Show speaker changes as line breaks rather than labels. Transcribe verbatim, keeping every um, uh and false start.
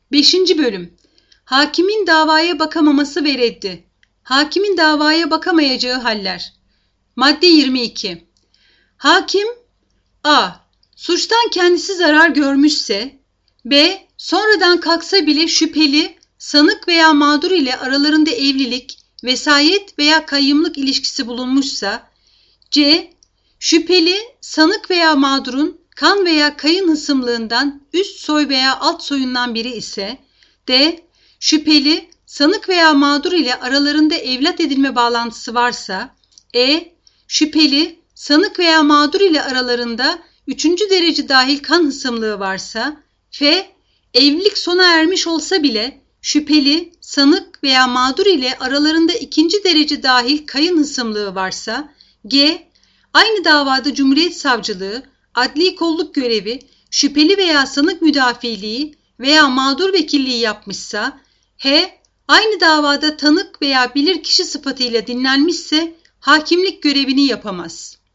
Beşinci Bölüm. Hakimin davaya bakamaması ve reddi. Hakimin davaya bakamayacağı haller. Madde yirmi iki. Hakim A. Suçtan kendisi zarar görmüşse, B. Sonradan kalksa bile şüpheli, sanık veya mağdur ile aralarında evlilik, vesayet veya kayyımlık ilişkisi bulunmuşsa, C. Şüpheli, sanık veya mağdurun kan veya kayın hısımlığından üst soy veya alt soyundan biri ise, D. Şüpheli, sanık veya mağdur ile aralarında evlat edinme bağlantısı varsa, E. Şüpheli, sanık veya mağdur ile aralarında üçüncü derece dahil kan hısımlığı varsa, F. Evlilik sona ermiş olsa bile şüpheli, sanık veya mağdur ile aralarında ikinci derece dahil kayın hısımlığı varsa, G. Aynı davada Cumhuriyet Savcılığı, adli kolluk görevi, şüpheli veya sanık müdafiliği veya mağdur vekilliği yapmışsa, H. Aynı davada tanık veya bilirkişi sıfatıyla dinlenmişse hakimlik görevini yapamaz.